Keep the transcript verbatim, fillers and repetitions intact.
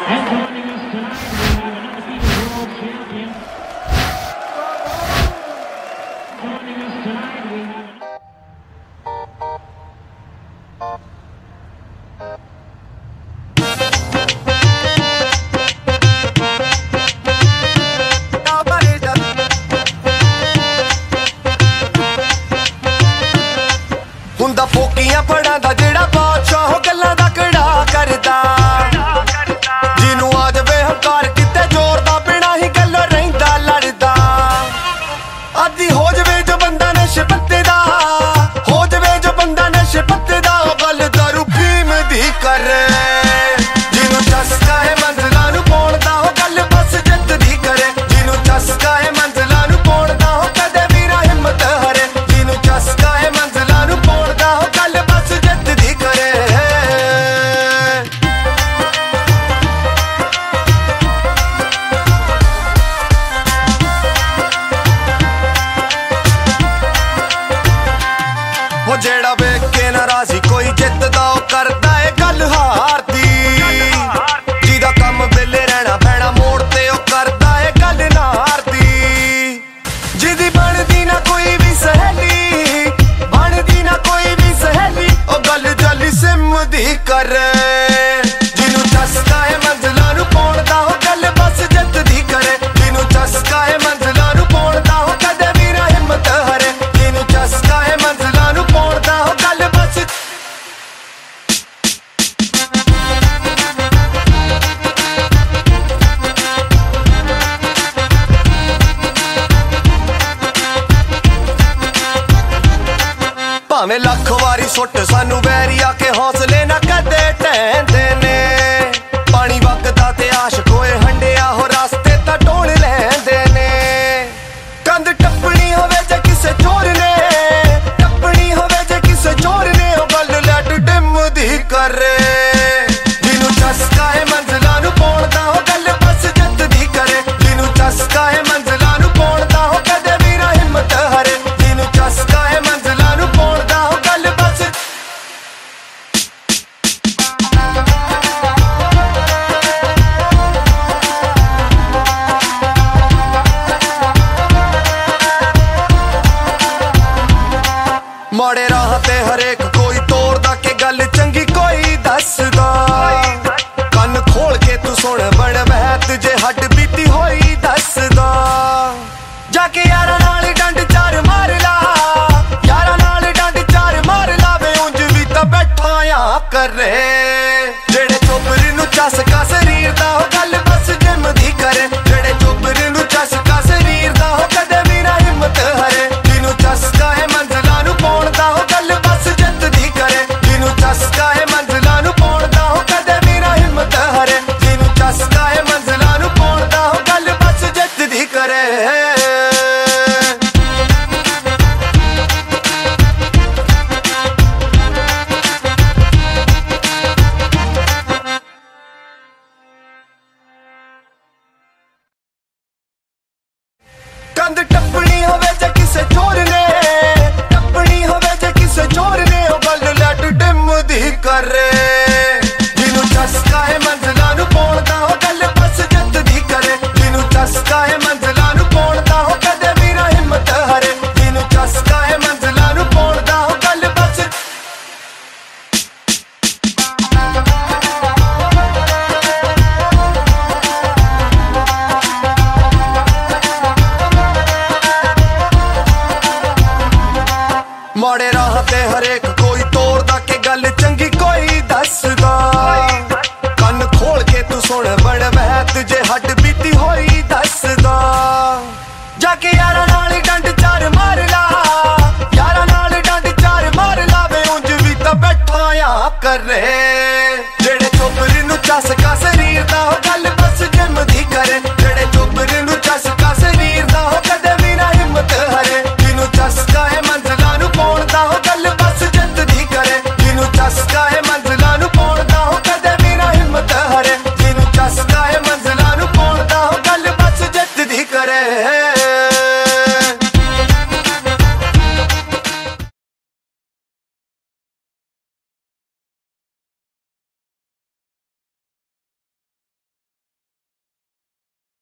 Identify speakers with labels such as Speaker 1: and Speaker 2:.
Speaker 1: And joining us tonight, we have an undefeated world champion. Joining us tonight, we have an
Speaker 2: हुंदा फोकियां फड़ा दा जेड़ा बादशाह गल्लां दा कड़ा करदा जिनू आ जावे हंकार किते जोर दा बिना ही गल रहिंदा लड़दा आदि हो जावे जो बंदा नशे पत्ते दा हो जावे जो बंदा नशे पत्ते दा गल दारू फीम दी करे जिनू चस्का है मंजिलां नू पौंदा हो गल बस जित दी करे जिनू चस्का है मंजिलां नू पौंदा हो कदे भी ना हिम्मत हारे जिनू चस्का है मंजिलां नू पौंदा हो गल बस जित दी करे हो जेड़ा वेख के नाराजी कोई जितदा ओ करदा है गल हार दी जिदा कम वेले रहना पैना मोड़ ते ओ करदा है गल नार दी जिदी बनदी ना कोई भी सहेली बनदी ना कोई भी सहेली ओ गल जली सिम दी करे जिनू चस्का है मंजिलां नू पौंदा हो गल बस जित दी करे जिनू चस्का है मंजिलां नू पौंदा हो कदे भी ना हिम्मत हारे जिनू चस्का है मंजिलां नू पौंदा हो गल बस भावें लख वारी सुट सानू वैरी आके हौसले ना कदे टैंदे ने पानी वगदा ते आशक होए हंडिया हो रास्ते ता ढोल लैंदे ने कंध टप्पणी होवे जे किसे चोर ने टप्पणी होवे जे किसे चोर ने ओ गल लट डिम दी करे जिनू चस्का है मंजिलां नू पौंदा हो गल बस जित दी करे जिनू चस्का है मंजिलां नू पौंदा हो कदे भी ना हिम्मत हारे जिनू चस्का है मंजिलां नू पौंदा हो गल बस माड़े राह ते हरेक कोई तोड़दा के गल चंगी कोई दसदा कन खोल के तू सुन बड़ बहत जे हड्ड बीती होई दसदा जाके यारा नाल डंड चार मार ला यारा नाल डंड चार मार ला वे उंज भी तां बैठा आ करे जेड़े चोपरी नू चसका शरीर दा हो गल बस जिम दी करे जेड़े चोपरी नू चसका शरीर दा हो कदे भी ना हिम्मत हारे जिनू चस्का है मंजिलां नू पौंदा हो गल बस जित दी करे जिनू चस्का है मंजिलां नू पौंदा हो कदे भी ना हिम्मत हारे जिनू चस्का है मंजिलां नू पौंदा हो गल बस जित दी करे कंध टप्पणी होवे जे किसे चोर ने टप्पणी होवे जे किसे चोर ने ओ गल लट डिम दी करे जिनू चस्का है मंजिलां नू पौंदा हो गल बस जित दी करे जिनू चस्का है मंजिलां नू पौंदा हो कदे भी ना हिम्मत हारे जिनू चस्का है मंजिलां नू पौंदा हो गल बस माड़े राह ते हरेक कोई तोड़दा के गल चंगी कोई दसदा कन खोल के तू सुन बड़ बहत जे हड्ड बीती होई दसदा जाके यारा नाल डंड चार मार ला यारा नाल डंड चार मार ला वे उंज भी तां बैठा आ करे